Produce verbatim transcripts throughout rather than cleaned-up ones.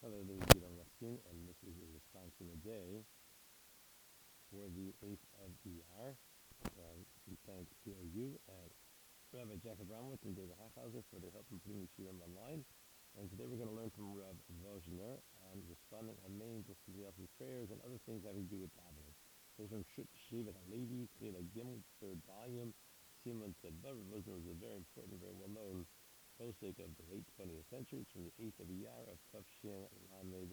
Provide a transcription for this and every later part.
Hello, this is Gidon Raskin, and this is the Wisconsin A Day for the eighth of Iyar. Uh, we thank P O U and Rabbi Jacob Ramowitz and David Hachhauser for their help in putting the shiurim online. And today we're going to learn from Rav Vozner on responding amen to somebody else's prayers and other things having to do with davening. This is from Shut Shevet HaLevi, Chila Gimel, third volume. Simon said, Rav Vozner was a very important, very well-known posek of the late twentieth century. It's from the eighth of Iyar of Tafshin Lamed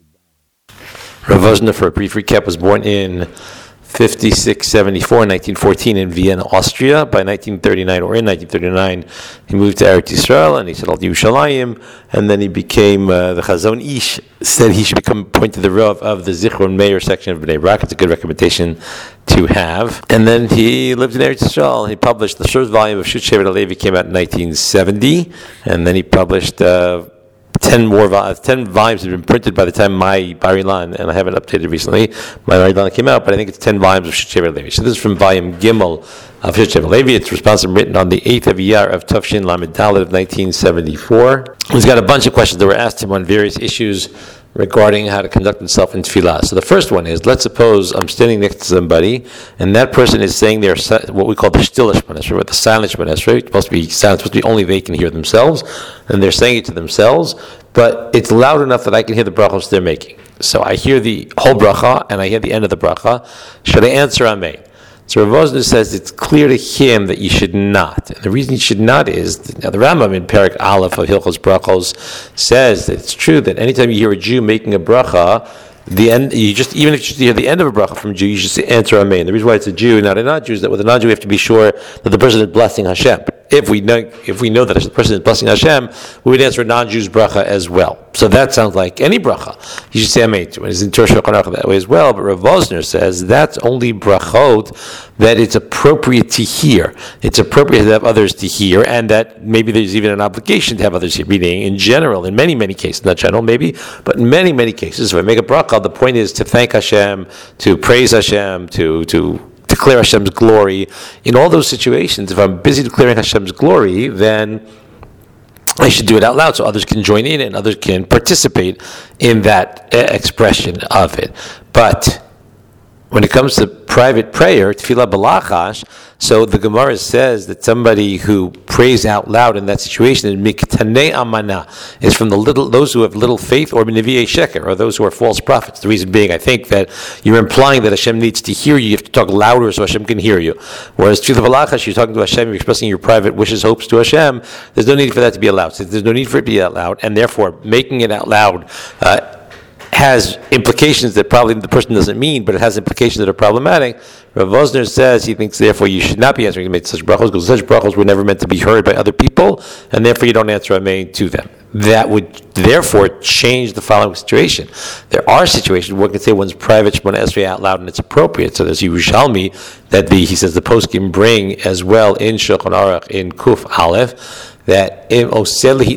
Dalet. Rav Vozner, for a brief recap, was born in fifty-six seventy-four, nineteen fourteen, in Vienna, Austria. By nineteen thirty-nine, or in nineteen thirty-nine, he moved to Eretz Yisrael and he settled in Yerushalayim, and then he became, uh, the Chazon Ish said he should become appointed the Rav of the Zichron Meir section of Bnei Brak. It's a good recommendation to have. And then he lived in Eretz Yisrael. He published the first volume of Shut Shevet HaLevi, came out in nineteen seventy, and then he published uh, Ten more vo- ten volumes have been printed by the time my Bar Ilan, and I haven't updated recently. My Bar Ilan came out, but I think it's ten volumes of Shut Shevet HaLevi. So this is from volume Gimel of Shut Shevet HaLevi. It's responsive written on the eighth of Iyar of Tafshin Lamed Dalet of nineteen seventy-four. He's got a bunch of questions that were asked him on various issues regarding how to conduct himself in tefillah. So the first one is, let's suppose I'm standing next to somebody, and that person is saying their what we call the shtil Shemona Esrei, the silent Shemona Esrei. It's supposed to be silent, it's supposed to be only they can hear themselves, and they're saying it to themselves, but it's loud enough that I can hear the brachos they're making. So I hear the whole bracha, and I hear the end of the bracha. Should I answer amen? So Rav Vozner says it's clear to him that you should not. And the reason you should not is, now the Rambam in Perek Aleph of Hilchos Brachos says that it's true that anytime you hear a Jew making a bracha, the end, you just even if you hear the end of a bracha from a Jew, you should answer amen. The reason why it's a Jew, not a non-Jew, is that with a non-Jew we have to be sure that the person is blessing Hashem. If we know, if we know that the person is blessing Hashem, we would answer a non-Jew's bracha as well. So that sounds like any bracha. You should say amen to it. It's in Torah Shulchan Aruch that way as well. But Rav Vozner says that's only brachot that it's appropriate to hear. It's appropriate to have others to hear, and that maybe there's even an obligation to have others hear. Meaning, in general, in many, many cases, not general maybe, but in many, many cases, if I make a bracha, the point is to thank Hashem, to praise Hashem, to to declare Hashem's glory. In all those situations, if I'm busy declaring Hashem's glory, then I should do it out loud so others can join in and others can participate in that uh, expression of it. But when it comes to private prayer, tefillah b'lachash, so the Gemara says that somebody who prays out loud in that situation is miktanei amana, is from the little those who have little faith, or nevi'ei sheker, or those who are false prophets. The reason being, I think that you're implying that Hashem needs to hear you. You have to talk louder so Hashem can hear you. Whereas tefillah b'lachash, you're talking to Hashem, you're expressing your private wishes, hopes to Hashem. There's no need for that to be allowed. So there's no need for it to be out loud, and therefore making it out loud Uh, has implications that probably the person doesn't mean, but it has implications that are problematic. Rav Vozner says he thinks therefore you should not be answering amen to such brachos, because such brachos were never meant to be heard by other people, and therefore you don't answer amen to them. That would therefore change the following situation. There are situations where one can say one's private Shemona Esrei out loud and it's appropriate. So there's Yerushalmi that the he says the poskim bring as well in Shulchan Aruch in Kuf Aleph, that if you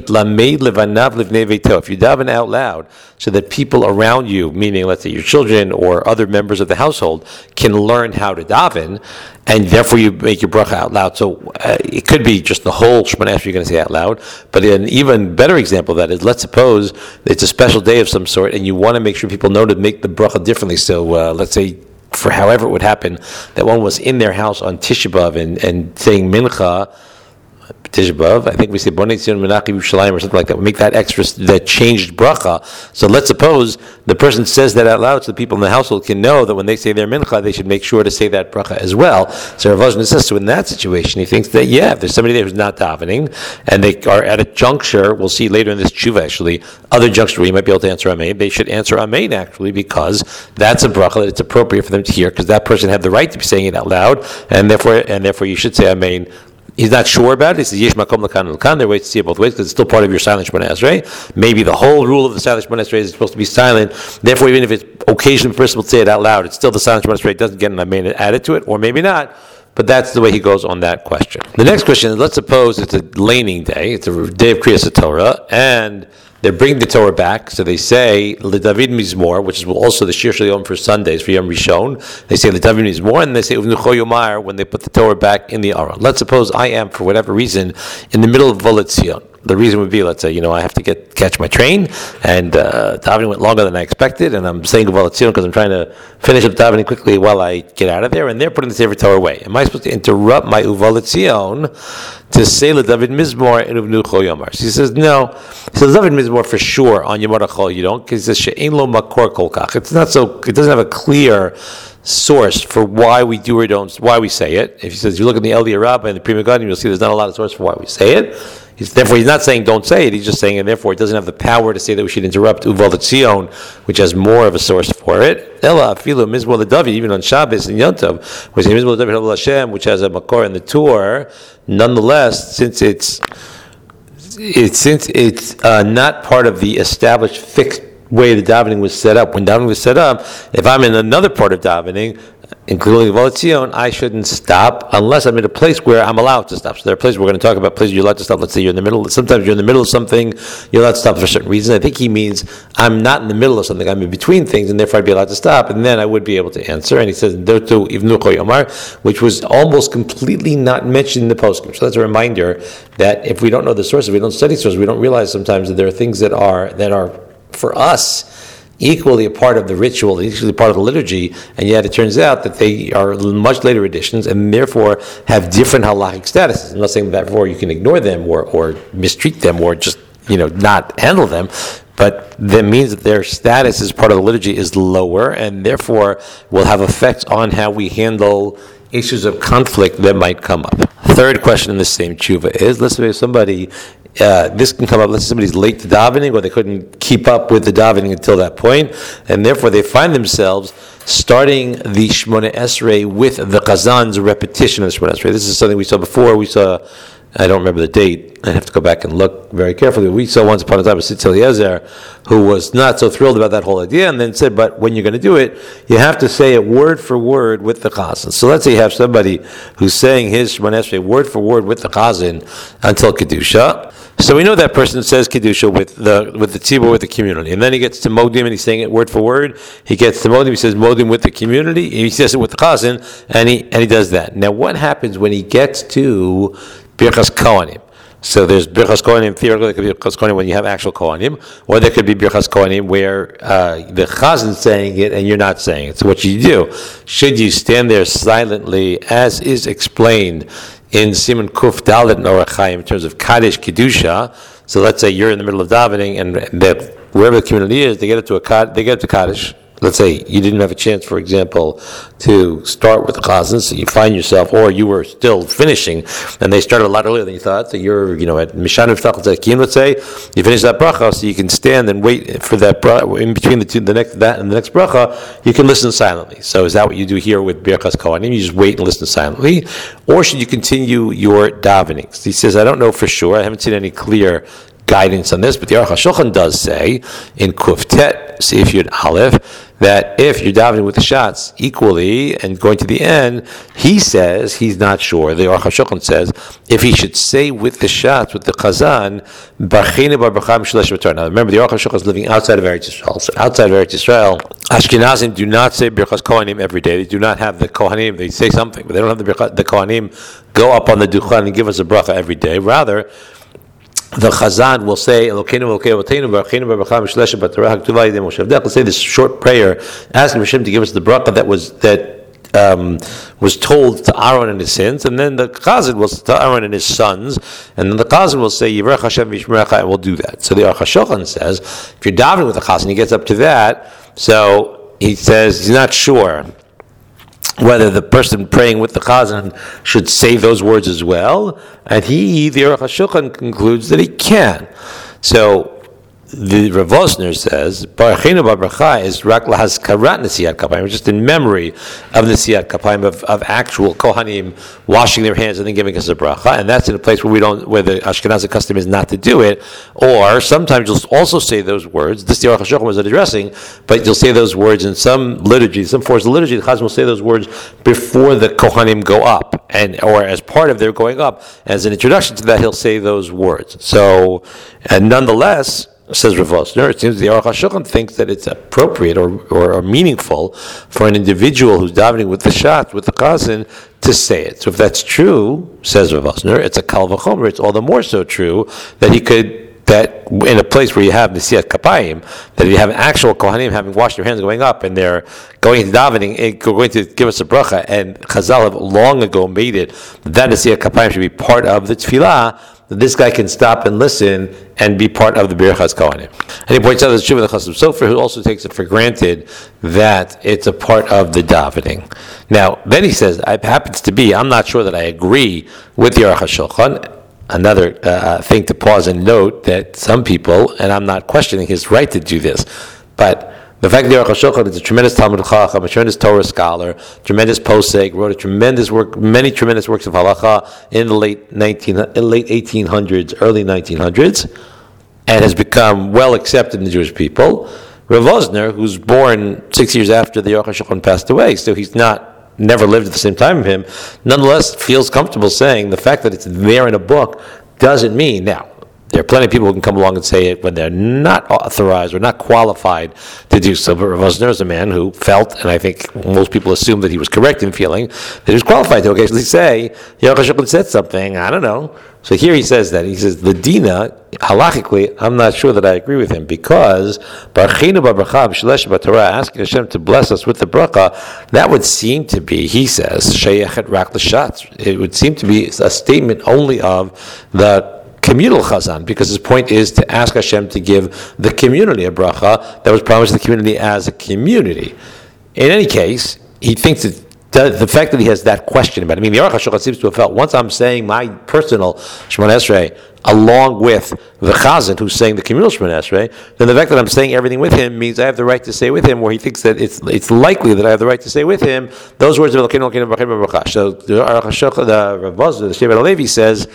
daven out loud so that people around you, meaning let's say your children or other members of the household, can learn how to daven, and therefore you make your bracha out loud. So uh, it could be just the whole Shemona Esrei you're going to say out loud, but an even better example of that is, let's suppose it's a special day of some sort and you want to make sure people know to make the bracha differently. So uh, let's say for however it would happen, that one was in their house on Tisha B'Av and, and saying mincha, Tisha B'Av, I think we say Bonei Tzion Menachem Yerushalayim or something like that. We make that extra, that changed bracha. So let's suppose the person says that out loud so the people in the household can know that when they say their mincha, they should make sure to say that bracha as well. So Rav Vozner says, so in that situation, he thinks that, yeah, if there's somebody there who's not davening, and they are at a juncture, we'll see later in this tshuva actually, other juncture where you might be able to answer amen, they should answer amen actually, because that's a bracha that it's appropriate for them to hear, because that person had the right to be saying it out loud, and therefore, and therefore you should say amen. He's not sure about it. He says, Yesh makom lakan lakan. There are ways to see it both ways, because it's still part of your silent Shemona Esrei. Maybe the whole rule of the silent Shemona Esrei is supposed to be silent. Therefore, even if it's occasionally permissible to say it out loud, it's still the silent Shemona Esrei. It doesn't get an amen added to it, or maybe not. But that's the way he goes on that question. The next question is, let's suppose it's a laning day. It's a day of Kriyas Torah, and they bring the Torah back, so they say LeDavid Mizmor, which is also the Shir Shel Yom for Sundays for Yom Rishon. They say LeDavid Mizmor, and they say Uvnucho Yomar when they put the Torah back in the Aron. Let's suppose I am, for whatever reason, in the middle of Volet Zion. the reason would be, let's say, you know, I have to get catch my train, and uh, davening went longer than I expected, and I'm saying Uval Etzion because I'm trying to finish up davening quickly while I get out of there, and they're putting the Sefer Torah away. Am I supposed to interrupt my Uval Etzion to say LeDavid Mizmor and Uvnu Chol Yomar? So he says, no. He says, David Mizmor for sure on Yom HaChol you don't, because he says, She'ein lo makor kol kach. It's not so, it doesn't have a clear source for why we do or don't, why we say it. If he says, you look in the Eliyah Rabbah and the Pri Megadim, you'll see there's not a lot of source for why we say it. He's, therefore, he's not saying don't say it. He's just saying, and therefore, it doesn't have the power to say that we should interrupt Uval Etzion, which has more of a source for it. Ella afilu mizmor leDavid, even on Shabbos and Yom Tov, which is mizmor leDavid Hallel Hashem, which has a makor in the Torah. Nonetheless, since it's it's since it's uh, not part of the established fixed way the davening was set up. When davening was set up, if I'm in another part of davening, including Uval Etzion, I shouldn't stop unless I'm in a place where I'm allowed to stop. So there are places we're going to talk about places you're allowed to stop. Let's say you're in the middle. Sometimes you're in the middle of something, you're allowed to stop for certain reasons. I think he means I'm not in the middle of something. I'm in between things, and therefore I'd be allowed to stop, and then I would be able to answer. And he says Dotu Ivnu Chol Yomar, which was almost completely not mentioned in the poskim. So that's a reminder that if we don't know the sources, we don't study sources, we don't realize sometimes that there are things that are that are for us equally a part of the ritual, equally part of the liturgy, and yet it turns out that they are much later additions and therefore have different halachic statuses. I'm not saying that therefore you can ignore them or, or mistreat them or just, you know, not handle them, but that means that their status as part of the liturgy is lower and therefore will have effects on how we handle issues of conflict that might come up. Third question in the same tshuva is, let's say somebody Uh, this can come up, let's say somebody's late to davening or they couldn't keep up with the davening until that point, and therefore they find themselves starting the Shemona Esrei with the Chazan's repetition of the Shemona Esrei. This is something we saw before. We saw, I don't remember the date, I have to go back and look very carefully. We saw once upon a time a Sitz Eliezer who was not so thrilled about that whole idea and then said, but when you're going to do it, you have to say it word for word with the Chazan. So let's say you have somebody who's saying his Shemona Esrei word for word with the Chazan until Kedusha. So we know that person says Kedusha with the with the tzibur, with the community. And then he gets to Modim and he's saying it word for word. He gets to Modim, he says Modim with the community. He says it with the Chazan, and he, and he does that. Now what happens when he gets to Birchas Kohanim? So there's Birchas Kohanim, theoretically there could be Birchas Kohanim when you have actual Kohanim, or there could be Birchas Kohanim where uh, the Chazan's saying it and you're not saying it. So what you do, should you stand there silently as is explained in Siman Kuf Dalet and Orach Chaim in terms of Kaddish Kedusha? So let's say you're in the middle of davening and that wherever the community is, they get up to a they get up to Kaddish. Let's say you didn't have a chance, for example, to start with the Chazan, so you find yourself, or you were still finishing, and they started a lot earlier than you thought, so you're, you know, at Mishan V'Tach L'Tekin, let's say, you finish that bracha, so you can stand and wait for that bracha, in between the two, the next, that and the next bracha, you can listen silently. So is that what you do here with Birchas Kohanim? You just wait and listen silently? Or should you continue your davening? So he says, I don't know for sure, I haven't seen any clear guidance on this, but the Aruch HaShulchan does say in Kuf Tet, Seif Yud Aleph, that if you're davening with the shots equally and going to the end, he says he's not sure. The Aruch HaShulchan says if he should say with the shots, with the Chazan, Barchinu Bar Barcha Mishlesh V'Torah. Now remember, the Aruch HaShulchan is living outside of Eretz Yisrael. So outside of Eretz Yisrael, Ashkenazim do not say Birchas Kohanim every day. They do not have the Kohanim. They say something, but they don't have the Birchas, the Kohanim go up on the Duchan and give us a bracha every day. Rather, the Chazan will say, let's say this short prayer, asking Hashem to give us the bracha that was that um, was told to Aaron and his sins, and then the Chazan will to Aaron and his sons, and then the Chazan will say, Yivrech Hashem v'yishmerecha, and we'll do that. So the Aruch HaShulchan says, if you're davening with the Chazan, he gets up to that, so he says he's not sure whether the person praying with the Chazan should say those words as well, and he, the Aruch HaShulchan, concludes that he can. So the Rav Osner says, Barachinu Bar Barcha is rak lahazkarat Nesiyat Kapayim, just in memory of Nesiyat Kapayim, of, of actual Kohanim washing their hands and then giving us a bracha, and that's in a place where we don't, where the Ashkenazi custom is not to do it. Or sometimes you'll also say those words. This the Aruch HaShulchan was addressing, but you'll say those words in some liturgy, some forms of liturgy. The Chazan will say those words before the Kohanim go up, and or as part of their going up. As an introduction to that, he'll say those words. So, and nonetheless, says Rav Osner, it seems the Aruch HaShulchan thinks that it's appropriate or, or, or meaningful for an individual who's davening with the shat, with the chazan, to say it. So if that's true, says Rav Osner, it's a kal v'chomer. It's all the more so true that he could, that in a place where you have Nesiat Kapayim, that you have actual Kohanim having washed their hands going up and they're going into davening, and going to give us a bracha, and Chazal have long ago made it that Nesiat Kapayim should be part of the tefillah, that this guy can stop and listen and be part of the Birchas Kohanim. And he points out that Shuvah the Chasam Sofer, who also takes it for granted that it's a part of the davening. Now, then he says, it happens to be, I'm not sure that I agree with the Aruch HaShulchan. Another uh, thing to pause and note that some people, and I'm not questioning his right to do this, but the fact that Aruch HaShulchan is a tremendous Talmud Chacham, a tremendous Torah scholar, tremendous posek, wrote a tremendous work, many tremendous works of halacha in the late nineteen, late eighteen hundreds, early nineteen hundreds, and has become well accepted in the Jewish people. Rav Osner, who's born six years after the Aruch HaShulchan passed away, so he's not never lived at the same time as him, nonetheless feels comfortable saying the fact that it's there in a book doesn't mean, now, there are plenty of people who can come along and say it when they're not authorized or not qualified to do so. But Rav Osner is a man who felt, and I think most people assume that he was correct in feeling, that he was qualified to occasionally say, Aruch HaShulchan said something, I don't know. So here he says that. He says, the Dina, halachically, I'm not sure that I agree with him, because Barchinu b'bracha b'shelesh b'Torah, asking Hashem to bless us with the bracha, that would seem to be, he says, sheyechet rak l'shatz. It would seem to be a statement only of the communal chazan, because his point is to ask Hashem to give the community a bracha that was promised to the community as a community. In any case, he thinks that the, the fact that he has that question about it, I mean, the Aruch HaShulchan seems to have felt, once I'm saying my personal Shemona Esrei along with the chazan who's saying the communal Shemona Esrei, then the fact that I'm saying everything with him means I have the right to say with him, where he thinks that it's it's likely that I have the right to say with him those words of Elokeinu Elokeinu B'Chayim B'Bracha. So the Aruch HaShulchan, the Rav Osner, the Shevet HaLevi says,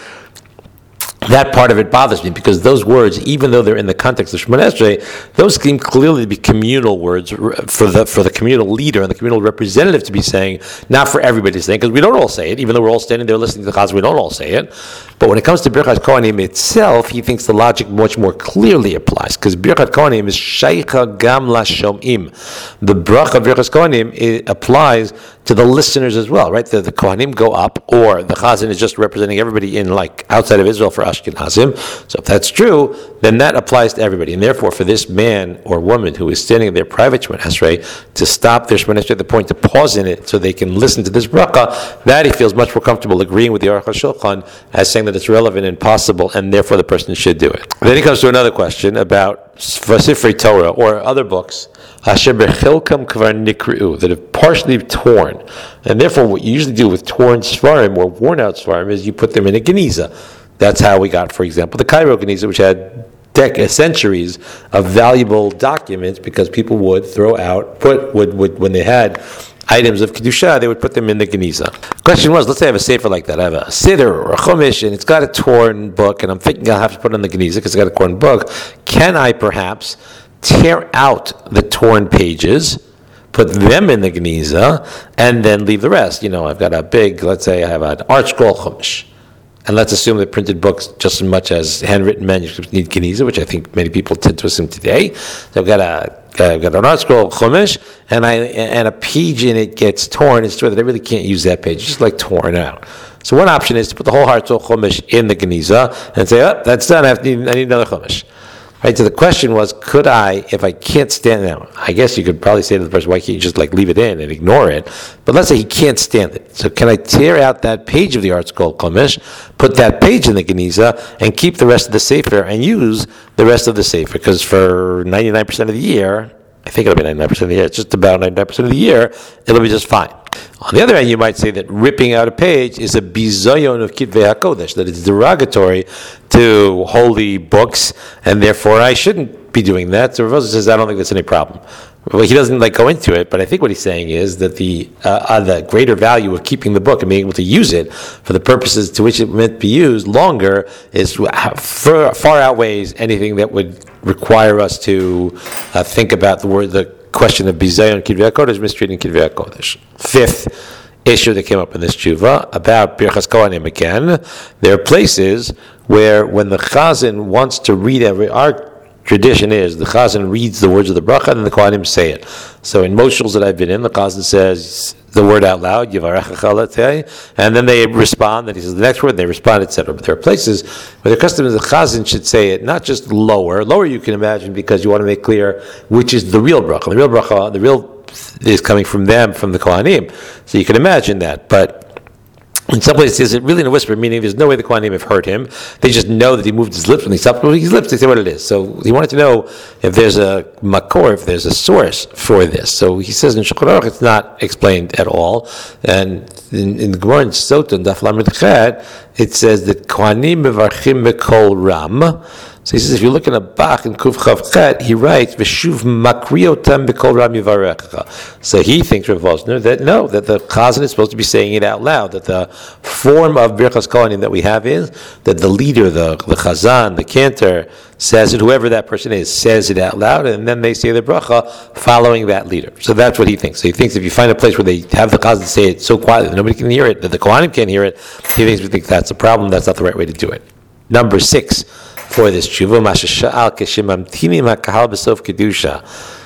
that part of it bothers me, because those words, even though they're in the context of Shemona Esrei, those seem clearly to be communal words for the for the communal leader and the communal representative to be saying, not for everybody to say, because we don't all say it, even though we're all standing there listening to the Chazan, we don't all say it. But when it comes to Birchat Kohanim itself, he thinks the logic much more clearly applies, because Birchat Kohanim is Shaycha Gam LaShom'im. The bracha of Birchat Kohanim, it applies to the listeners as well, right? The, the Kohanim go up, or the Chazan is just representing everybody in, like, outside of Israel for Ashkenazim. So if that's true, then that applies to everybody. And therefore, for this man or woman who is standing in their private Shemona Esrei to stop their Shemona Esrei at the point to pause in it so they can listen to this bracha, that he feels much more comfortable agreeing with the Aruch HaShulchan as saying that it's relevant and possible, and therefore the person should do it. Then he comes to another question about Sifrei Torah or other books Asher bechilkam kvar nikri'u, that have partially torn. And therefore what you usually do with torn svarim or worn out svarim is you put them in a geniza. That's how we got, for example, the Cairo geniza, which had dec- centuries of valuable documents, because people would throw out, put would, would when they had items of Kedusha, they would put them in the Geniza. The question was, let's say I have a sefer like that. I have a Siddur or a Chumash, and it's got a torn book, and I'm thinking I'll have to put it in the Geniza because it's got a torn book. Can I perhaps tear out the torn pages, put them in the Geniza, and then leave the rest? You know, I've got a big, let's say I have an art scroll Chumash. And let's assume that printed books, just as much as handwritten manuscripts, need Geniza, which I think many people tend to assume today. So I've got a I've got an art scroll Chumash, and I and a page in it gets torn. It's true that I really can't use that page; it's just like torn out. So one option is to put the whole art scroll Chumash in the Geniza and say, "Oh, that's done. I, have to need, I need another Chumash." Right. So the question was, could I, if I can't stand it? Now, I guess you could probably say to the person, "Why can't you just like leave it in and ignore it?" But let's say he can't stand it. So can I tear out that page of the art scroll Chumash, put that page in the Geniza, and keep the rest of the sefer and use the rest of the sefer? Because for ninety-nine percent of the year, I think it'll be ninety-nine percent of the year, it's just about ninety-nine percent of the year, it'll be just fine. On the other hand, you might say that ripping out a page is a bizayon of Kitvei HaKodesh, that it's derogatory to holy books, and therefore I shouldn't be doing that. So Rav Osner says, I don't think that's any problem. Well, he doesn't like go into it, but I think what he's saying is that the uh, uh, the greater value of keeping the book and being able to use it for the purposes to which it meant to be used longer is far, far outweighs anything that would require us to uh, think about the word, the question of bizayon Kitvei HaKodesh, mistreating Kitvei HaKodesh. Fifth issue that came up in this tshuva about Birchas Kohanim again. There are places where when the Chazan wants to read every art tradition is the Chazan reads the words of the bracha and the Kohanim say it. So in most shuls that I've been in, the Chazan says the word out loud, and then they respond, and he says the next word, and they respond, et cetera. But there are places where the custom is the Chazan should say it not just lower. Lower you can imagine because you want to make clear which is the real bracha. The real bracha, the real is coming from them, from the Kohanim. So you can imagine that. But in some places, it's really in a whisper, meaning there's no way the Kohanim have heard him. They just know that he moved his lips. When he stopped moving his lips, they say what it is. So he wanted to know if there's a makor, if there's a source for this. So he says in Shulchan Aruch, it's not explained at all. And in, in the Gemara in Sotah, Daf Lamed Chet, it says that Kohanim mevarchim bekol ram. So he says, if you look in a Bach in Kuf Chav Chet, he writes, "V'shuv makriotam b'kol ram yivarecha." So he thinks, Rav Vosner, that no, that the Chazan is supposed to be saying it out loud. That the form of Birchas Kohanim that we have is that the leader, the the Chazan, the cantor, says it. Whoever that person is says it out loud, and then they say the bracha following that leader. So that's what he thinks. So he thinks if you find a place where they have the Chazan say it so quietly that nobody can hear it, that the Kohanim can't hear it, he thinks we think that's a problem. That's not the right way to do it. Number six. For this tshuva, mashashal keshimamtinim hakahal b'sof kedusha.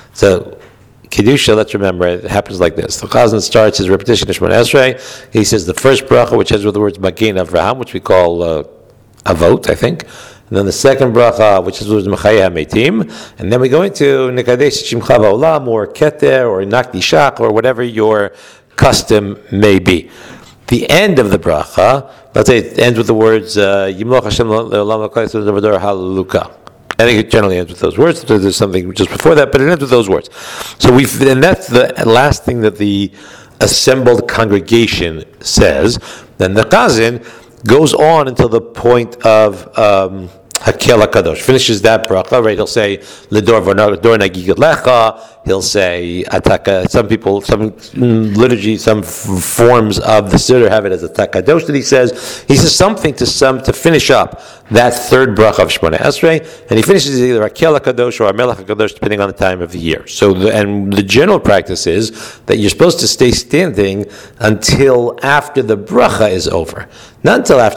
So kedusha, let's remember, it happens like this. The Chazan starts his repetition of Shemona Esrei. He says the first bracha, which ends with the words Magen Avraham, which we call uh, avot, I think. And then the second bracha, which is the words Mechayeh HaMeitim. And then we go into Nekadesh Shimcha Ba'olam, or Keter, or Nakdi Shach, or whatever your custom may be. The end of the bracha, let's say it ends with the words Yimloch Hashem Le'olam L'Kol Hallelujah. I think it generally ends with those words. There's something just before that, but it ends with those words. So we've, and that's the last thing that the assembled congregation says. Then the Chazan goes on until the point of um, Hakel HaKadosh. Finishes that bracha, right? He'll say L'dor V'dor Nagigad Lecha. He'll say Ataka. Some people, some liturgy, some f- forms of the Siddur have it as a Takadosh that he says. He says something to some to finish up that third bracha of Shemona Esrei, and he finishes either Hakel HaKadosh or Melech HaKadosh, depending on the time of the year. So, the, and the general practice is that you're supposed to stay standing until after the bracha is over, not until after.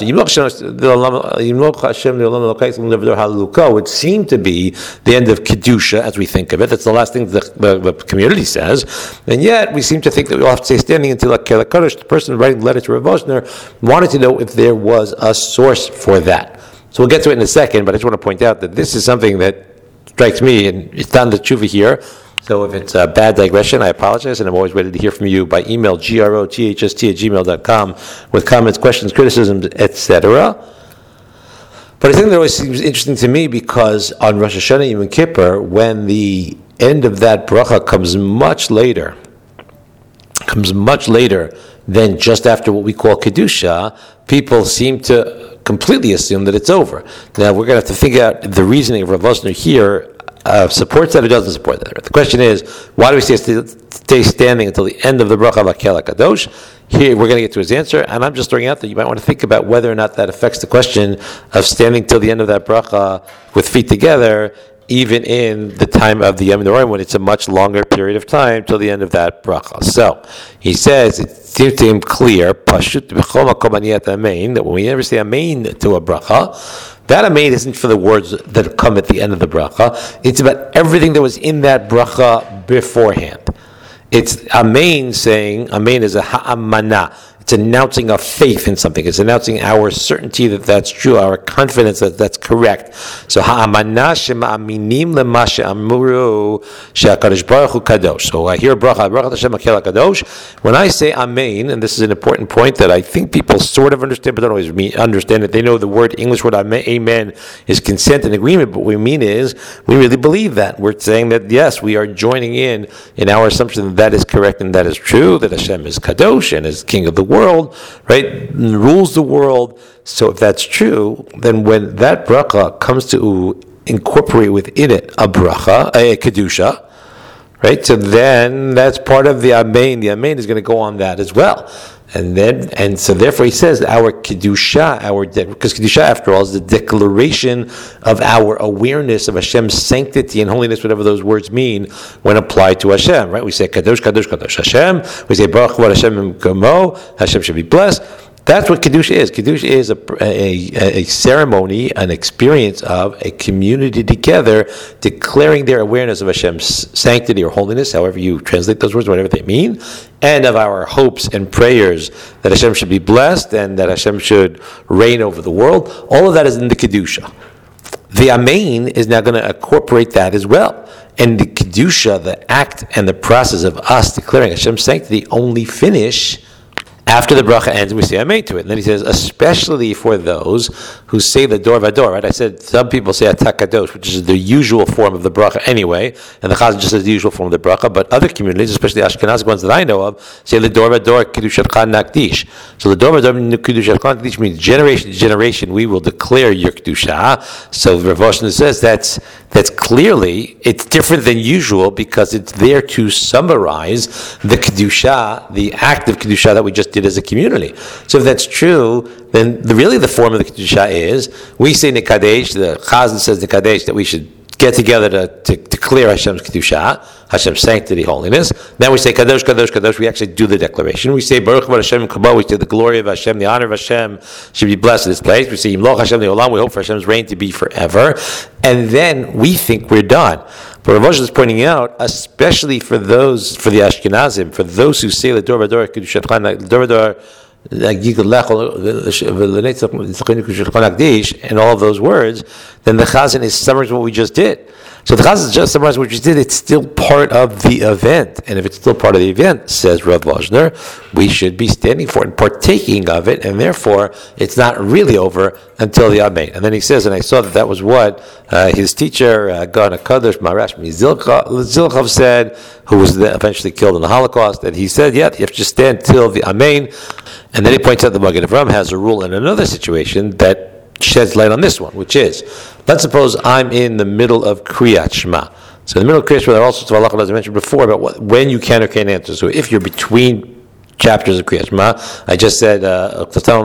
Would seem to be the end of Kedusha as we think of it. That's the last thing the, the, the community says. And yet, we seem to think that we'll have to stay standing until Hakel HaKadosh. The person writing the letter to Rav Vosner wanted to know if there was a source for that. So we'll get to it in a second, but I just want to point out that this is something that strikes me, and it's not the tshuva here. So if it's a bad digression, I apologize, and I'm always ready to hear from you by email, grothst at gmail dot com, with comments, questions, criticisms, et cetera. But I think that always seems interesting to me because on Rosh Hashanah Yom Kippur, when the end of that bracha comes much later, comes much later than just after what we call Kedusha, people seem to completely assume that it's over. Now, we're going to have to figure out the reasoning of Rav Vosner here. Uh, supports that or doesn't support that. The question is, why do we stay, stay standing until the end of the bracha of Hakel HaKadosh? Here, we're going to get to his answer, and I'm just throwing out that you might want to think about whether or not that affects the question of standing till the end of that bracha with feet together, even in the time of the Yom Noraim, when it's a much longer period of time till the end of that bracha. So, he says, it seems to him clear, Pashut b'chol makom aniyat amein, that when we ever say amein to a bracha, that amein isn't for the words that come at the end of the bracha. It's about everything that was in that bracha beforehand. It's amein saying, amein is a ha'amana. It's announcing a faith in something. It's announcing our certainty that that's true, our confidence that that's correct. So ha'amana shema'aminim lema she'amuru she'akadosh baruch hu kadosh. So I hear bracha, bracha Hashem Hakel HaKadosh. When I say amen, and this is an important point that I think people sort of understand, but don't always mean, understand it. They know the word, English word amen is consent and agreement, but what we mean is we really believe that. We're saying that, yes, we are joining in in our assumption that that is correct and that is true, that Hashem is kadosh and is king of the world. world, right, rules the world. So if that's true, then when that bracha comes to incorporate within it a bracha, a kedusha, right, so then that's part of the amen. The amen is going to go on that as well. And then, and so therefore he says our kedusha, our de- because kedusha after all is the declaration of our awareness of Hashem's sanctity and holiness, whatever those words mean when applied to Hashem. Right? We say kadosh, kadosh, kadosh Hashem. We say baruch Hashem Kamo. Hashem should be blessed. That's what Kiddush is. Kiddush is a, a, a ceremony, an experience of a community together declaring their awareness of Hashem's sanctity or holiness, however you translate those words, whatever they mean, and of our hopes and prayers that Hashem should be blessed and that Hashem should reign over the world. All of that is in the Kedusha. The Amen is now going to incorporate that as well. And the Kedusha, the act and the process of us declaring Hashem's sanctity only finish after the bracha ends, we say Amen to it. And then he says, especially for those who say the Dor Vador, right? I said some people say Atah Kadosh, which is the usual form of the bracha anyway, and the Chazan just says the usual form of the bracha, but other communities, especially Ashkenazi ones that I know of, say the Dor Vador Kiddushatcha Nakdish. So the Dor Vador Kiddushatcha Nakdish means generation to generation we will declare your Kedusha. So Rav Oshner says that's that's clearly, it's different than usual because it's there to summarize the Kedusha, the act of Kedusha that we just did as a community. So if that's true, then the, really the form of the Kedusha is, we say Nekadesh, the Chazan says Nekadesh, that we should get together to, to, to declare Hashem's Kedusha, Hashem's sanctity, holiness. Then we say Kadosh, Kadosh, Kadosh, we actually do the declaration. We say Baruch Hashem Kabah, we say the glory of Hashem, the honor of Hashem should be blessed in this place. We say Yimloch Hashem Le'olam, we hope for Hashem's reign to be forever. And then we think we're done. But Rav Oshel is pointing out, especially for those, for the Ashkenazim, for those who say the Dor Vador Kedushatcha, the Dor Vador and all of those words, then the Chazan is summarizing what we just did. So the Chazan just summarizing what we just did. It's still part of the event, and if it's still part of the event, says Rav Oshner, we should be standing for it and partaking of it, and therefore it's not really over until the Amen. And then he says, and I saw that that was what uh, his teacher, uh, Gaon HaKadosh Marash Zilchov said, who was then eventually killed in the Holocaust, and he said, yeah, you have to just stand till the Amen. And then he points out the Magen Avraham has a rule in another situation that sheds light on this one, which is, let's suppose I'm in the middle of Kriyat Shema. So in the middle of Kriyat Shema, there are all sorts of halachot, as I mentioned before, about what, when you can or can't answer. So if you're between chapters of Kriyat Shema, I just said, uh,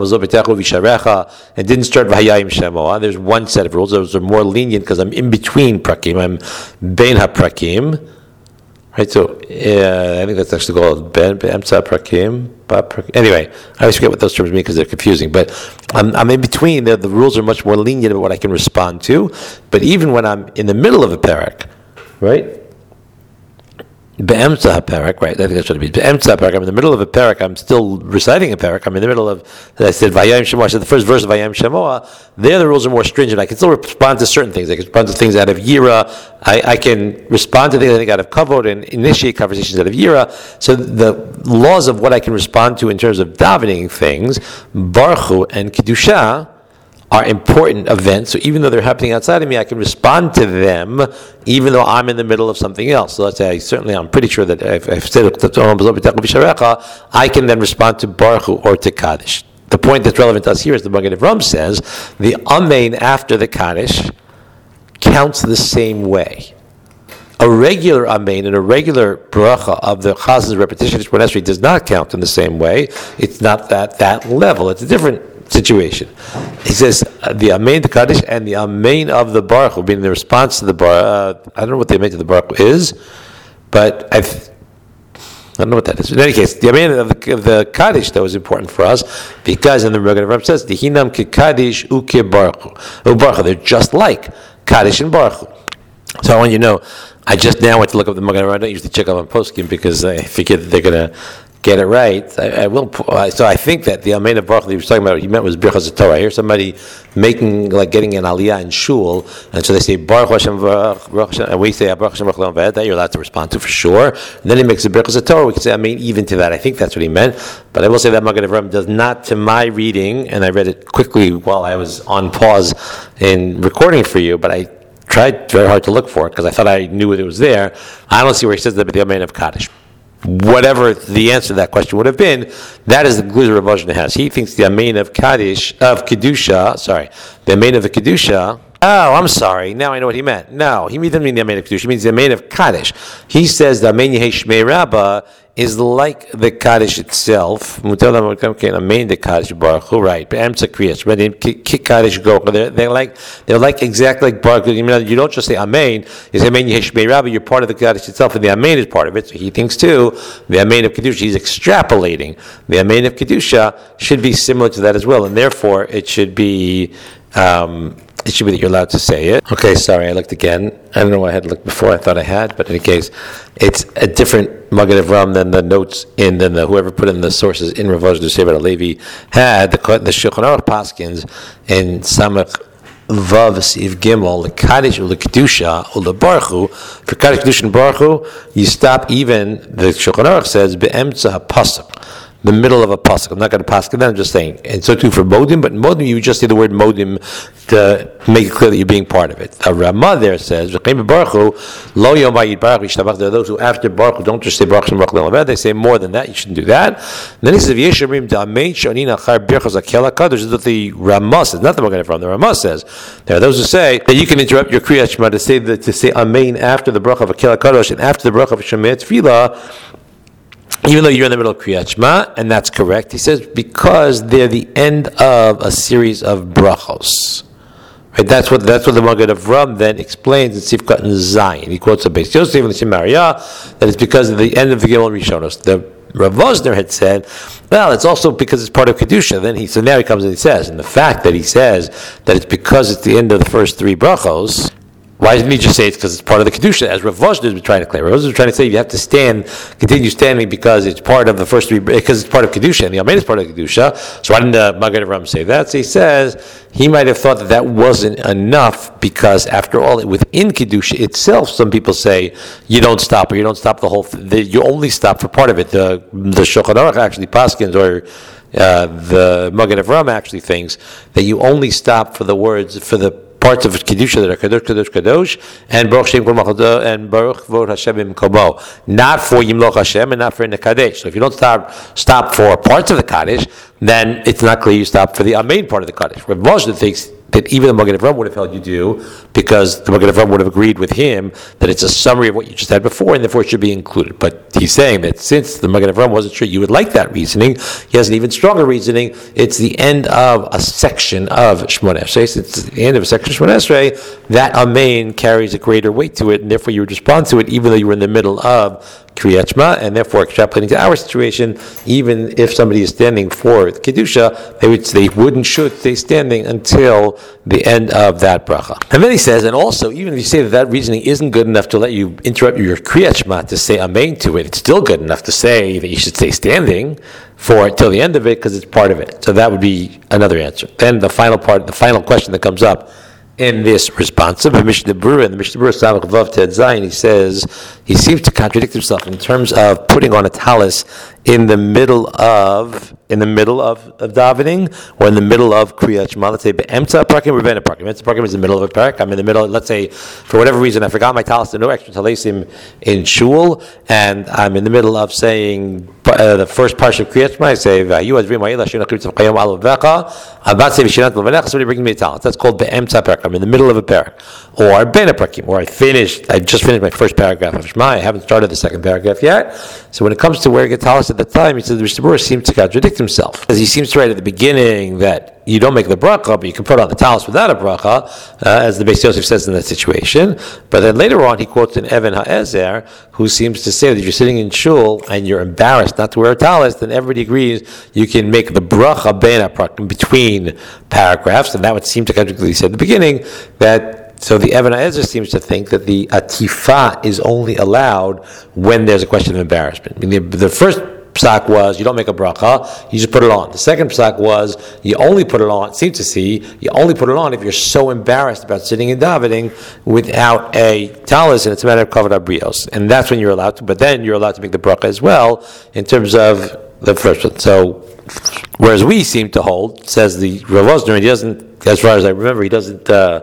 and didn't start V'hayayim Shemoah. There's one set of rules. Those are more lenient because I'm in between Prakim. I'm Bein HaPrakim. Right, so uh, I think that's actually called Ben Emtza Prakim. Anyway, I always forget what those terms mean because they're confusing. But I'm, I'm in between. The, the rules are much more lenient about what I can respond to. But even when I'm in the middle of a parak, right? Be'emtza parak, right? I think that's what it means. Be'emtza parak. I'm in the middle of a parak. I'm still reciting a parak. I'm in the middle of. I said Vayayim Shemoah. I said the first verse of Vayayim Shemoah. There, the rules are more stringent. I can still respond to certain things. I can respond to things out of Yira. I, I can respond to things I think out of Kavod and initiate conversations out of Yira. So the laws of what I can respond to in terms of davening things, Baruch Hu and Kedusha, are important events. So even though they're happening outside of me, I can respond to them even though I'm in the middle of something else. So let's say, I, certainly I'm pretty sure that if I've said I can then respond to Baruch Hu or to Kaddish. The point that's relevant to us here is the Magen Avraham says, the Amen after the Kaddish counts the same way. A regular Amen and a regular bracha of the Chazan's repetition does not count in the same way. It's not that that level. It's a different situation. He says uh, the Amen, the Kaddish, and the Amen of the Baruch Hu, being the response to the Baruch. Uh, I don't know what the Amen to the Baruch Hu is, but I've, I don't know what that is. In any case, the Amen of the, of the Kaddish, though, is important for us because in the Magen Avraham says, the Hinam ke Kaddish u ke Baruch Hu. They're just like Kaddish and Baruch Hu. So I want you to know, I just now went to look up the Magen Avraham. I don't usually check up on poskim because I figure that they're going to get it right. I, I will. So I think that the Amen of Baruch he was talking about, he meant was Birchas Torah. I hear somebody making, like getting an aliyah in shul, and so they say Baruch Hashem, Baruch Hashem, and we say Baruch Hashem, Baruch Hashem, that you're allowed to respond to for sure. And then he makes a Birchas Torah. We can say Amen even to that. I think that's what he meant. But I will say that Magen Avraham does not, to my reading, and I read it quickly while I was on pause in recording for you, but I tried very hard to look for it because I thought I knew it was there. I don't see where he says that, but the Amen of Kaddish. Whatever the answer to that question would have been, that is the glue Rav Oshner has. He thinks the Amen of Kaddish, of Kedusha, sorry, the Amen of the Kedusha, oh, I'm sorry, now I know what he meant. No, he didn't mean the Amen of Kedusha, he means the Amen of Kaddish. He says the Amen Yehei Shmei Rabbah is like the Kaddish itself. Amen, the Kaddish Baruch Hu, right? Be'emtza Kriyas, but in Kaddish go, they're, they're like they're like exactly like Baruch Hu. You don't just say Amen. You say Amen Yeshmei Rabbi. You're part of the Kaddish itself, and the Amen is part of it. So he thinks too. The Amen of Kedusha, he's extrapolating. The Amen of Kedusha should be similar to that as well, and therefore it should be. Um, It should be that you're allowed to say it. Okay, sorry, I looked again. I don't know why I had looked before. I thought I had, but in any case, it's a different Magen Avraham than the notes in, than the, whoever put in the sources in Rav Vosner Sefer Levi had. The, the Shulchan Aruch Paskins in Samach Vav Siv Gimel, the Kaddish or the Kedusha or the Baruch Hu. For Kaddish, Kedusha, and Baruch Hu, you stop even, the Shulchan Aruch says, Be'emtza HaPasuk. The middle of a pasuk. I'm not going to pasuk it. I'm just saying. And so too for modim, but modim you just say the word modim to make it clear that you're being part of it. A Ramah there says, There are those who after Baruch Hu don't just say Baruch Shem Baruch Le'olam, they say more than that. You shouldn't do that. And then he says, Yeshamrim da'amein shonina char birchos akel hakad. This is what the Ramah says, not the Magen Avraham. The Ramah says there are those who say that you can interrupt your Kriyat Shema to say that to say Amen after the Baruch of Akel HaKadosh and after the Baruch of Shemei Tefillah, even though you're in the middle of Kriyat Shema, and that's correct. He says because they're the end of a series of brachos. Right? That's what that's what the Magen Avraham then explains in Sifkat and Zayin. He quotes a Beis Yosef and the Shemariah that it's because of the end of the Gimel Rishonos. The Rav Vosner had said, well, it's also because it's part of Kedusha. Then he so now he comes and he says, and the fact that he says that it's because it's the end of the first three brachos. Why didn't he just say it's because it's part of the Kedusha, as Rav Vosner has been trying to claim? Rav Vosner was trying to say you have to stand, continue standing because it's part of the first three, because it's part of Kedusha, and the Amen is part of Kedusha. So why didn't the Magen Avraham say that? So he says he might have thought that that wasn't enough because, after all, within Kedusha itself, some people say you don't stop, or you don't stop the whole, the, you only stop for part of it. The, the Shulchan Aruch actually paskins, or uh, the Magen Avraham actually thinks that you only stop for the words, for the parts of Kedusha that are Kadosh, Kadosh, Kadosh, and Baruch Shem Kol Malchado, and Baruch Vod Hashem Im Komo. Not for Yimloch Hashem and not for in the Kadesh. So if you don't stop stop for parts of the Kadesh, then it's not clear you stop for the Amen part of the Kadesh. Rav Vosner thinks that even the Magen Avraham would have held you do, because the Magen Avraham would have agreed with him that it's a summary of what you just had before, and therefore it should be included. But he's saying that since the Magen Avraham wasn't sure you would like that reasoning, he has an even stronger reasoning. It's the end of a section of Shmoneh Esrei. Since it's the end of a section of Shmoneh Esrei, that Amen carries a greater weight to it, and therefore you would respond to it even though you were in the middle of Kriyat Shema, and therefore extrapolating to our situation, even if somebody is standing for Kedusha, they would they wouldn't should stay standing until the end of that bracha. And then he says, and also, even if you say that that reasoning isn't good enough to let you interrupt your Kriyat Shema to say Amen to it, it's still good enough to say that you should stay standing for it till the end of it because it's part of it. So that would be another answer. Then the final part, the final question that comes up in this response of the Mishnah Berurah, and the Mishnah Berurah Samach Vav Ted Zayin, he says he seems to contradict himself in terms of putting on a talis in the middle of in the middle of, of davening, or in the middle of Kriyat Shema. Let's say be'emtza parakim or be'ena parakim. Be'emtza parakim is the middle of a parak. I'm in the middle. Let's say for whatever reason I forgot my talis. There are no extra talisim in shul, and I'm in the middle of saying uh, the first part of Kriyat Shema. I say V'ayu advim ha'ila shena kritzim chayom al vecha. I'm about to say v'shinat l'vanecha. Somebody brings me a talis. That's called be'emtza parakim. I'm in the middle of a parak, or be'ena parakim, or I finished. I just finished my first paragraph of Shema. I haven't started the second paragraph yet. So when it comes to wearing a talis at the time, he says the Mishnah Berurah seems to contradict himself, because he seems to write at the beginning that you don't make the bracha, but you can put on the talis without a bracha, uh, as the Beis Yosef says in that situation. But then later on, he quotes an Even HaEzer, who seems to say that if you're sitting in shul and you're embarrassed not to wear a talis, then everybody agrees you can make the bracha be'ena parakim between paragraphs, and that would seem to contradict what he said at the beginning, that so the Even HaEzer seems to think that the atifa is only allowed when there's a question of embarrassment. I mean, the, the first psak was you don't make a bracha, you just put it on. The second psak was you only put it on, seem to see, you only put it on if you're so embarrassed about sitting and davening without a talis, and it's a matter of kavod habrios. And that's when you're allowed to, but then you're allowed to make the bracha as well in terms of the first one. So, whereas we seem to hold, says the Rav Vosner, he doesn't, as far as I remember, he doesn't uh,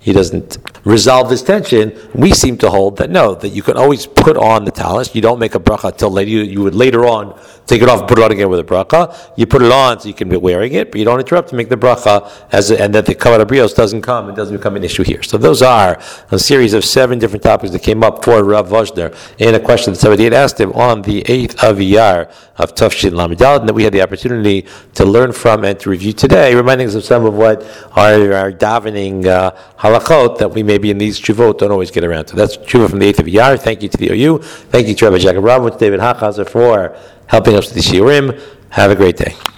he doesn't resolve this tension. We seem to hold that no, that you can always put on the talis. You don't make a bracha till later. You, you would later on take it off and put it on again with a bracha. You put it on so you can be wearing it, but you don't interrupt to make the bracha, as a, and that the kavod abrios doesn't come, it doesn't become an issue here. So those are a series of seven different topics that came up for Rav Vosner in a question that somebody had asked him on the eighth of Iyar of Tafshin Lamed Daled, and that we had the opportunity to learn from and to review today, reminding us of some of what are our davening uh, halachot that we maybe in these tshuvot don't always get around to. That's tshuva from the eighth of Iyar. Thank you to the O U. Thank you to Rabbi Jacob Abramowitz, David Hachazer for helping us with the shiurim. Have a great day.